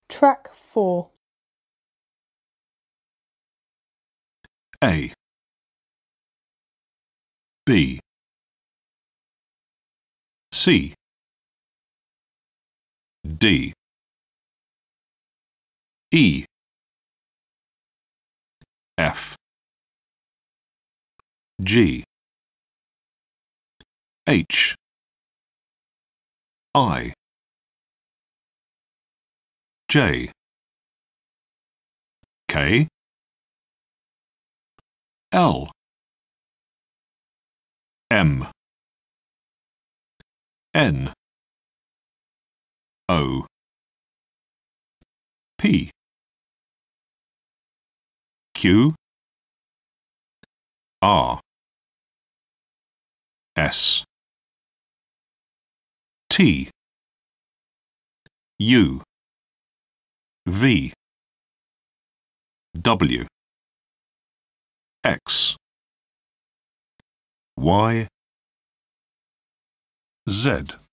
Track 4. A, B, C, D, E, F, G, H, I, J, K, L, M, N, O, P, Q, R, S, T, U, V, W, X, Y, Z.